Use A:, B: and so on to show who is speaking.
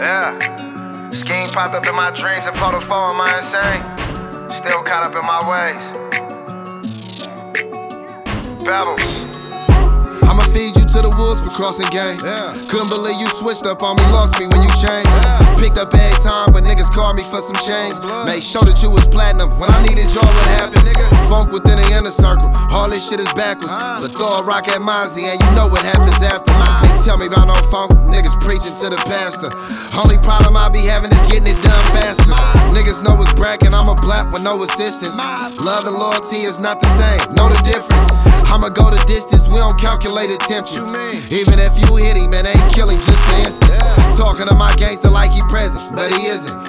A: Yeah. Schemes popped up in my dreams and pulled a four. Am I insane? Still caught up in my ways. Pebbles.
B: I'ma feed you to the wolves for crossing game. Couldn't believe you switched up on me, lost me when you changed. Picked up every time when niggas called me for some change. Made sure that you was platinum when I needed y'all. What happened, nigga? Funk within the inner circle. All this shit is backwards. But throw a rock at Mozzie and you know what happens after. They tell me about no funk, niggas preaching to the pastor. Only problem I be having is getting it done faster. Niggas know it's bragging, I'm a blap with no assistance. Love and loyalty is not the same, know the difference. I'ma go the distance, we don't calculate attentions. Even if you hit him, man, ain't killing just for instance. Talking to my gangster like he present, but he isn't.